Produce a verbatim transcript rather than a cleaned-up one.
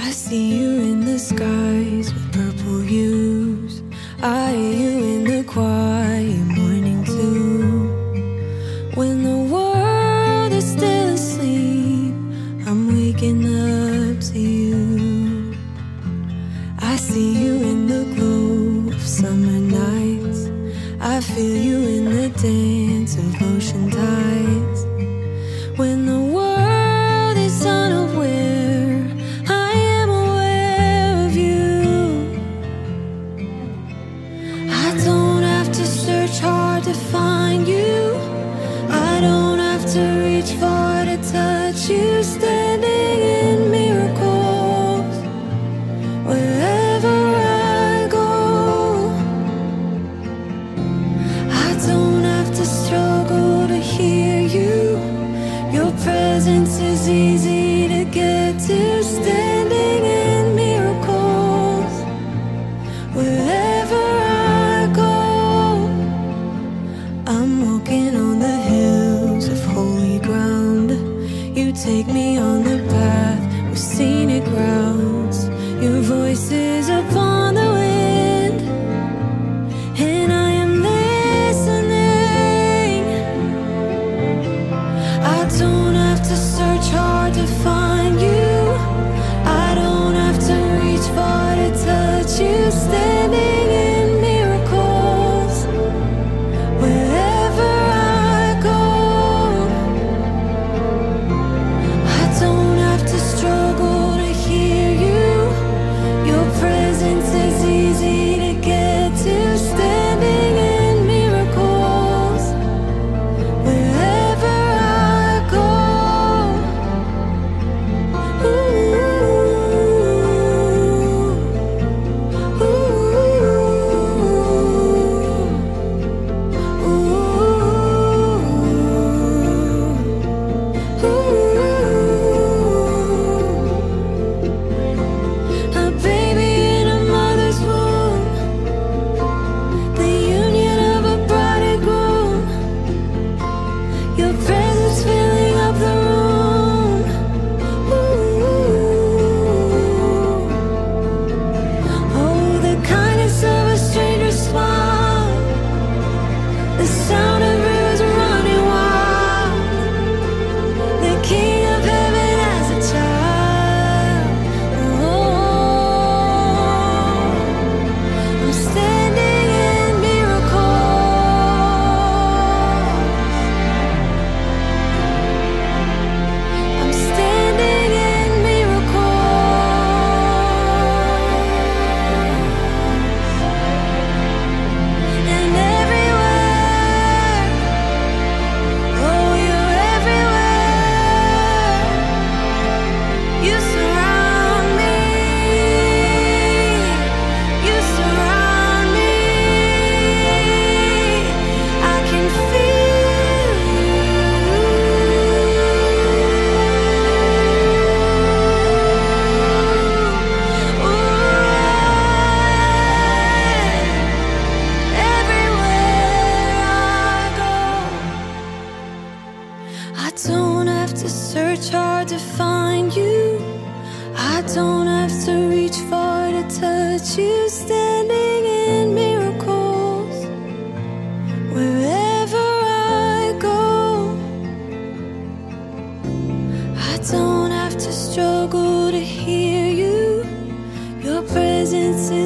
I see you in the skies with purple hues. I hear you in the quiet morning too. When the world is still asleep, I'm waking up to you. I see you in the glow of summer nights. I feel you in the dance of ocean tides. When the world is unaware, I am aware of you. I don't have to search hard to find you. I don't have to reach far to touch you. Standing in miracles wherever I go. I don't have to struggle to hear you. Your presence is easy to get to. Standing in miracles wherever I go. I'm walking on the hills of holy ground. You take me on the path with scenic routes. Your voice is upon the wind, and I am listening. I don't have to search hard to find you. I don't have to reach far to touch you. Standing in miracles wherever I go. I don't have to struggle to hear you. Your presence is easy to get to. Standing in miracles wherever I go. Ooh, ooh, ooh, ooh. A baby in a mother's womb, the union of a bride and groom. Your presence filling up the room. Ooh. Oh, the kindness of a stranger's smile, the sound of rivers running wild, the King of heaven as a child. Oh, I'm standing in miracles. I'm standing in miracles. And everywhere, oh, you're everywhere. You surround me. You surround me. I can feel you. Everywhere I go. I don't have to search hard to find you. I don't have to reach far to touch you. Standing in miracles wherever I go. I don't have to struggle to hear you. Your presence is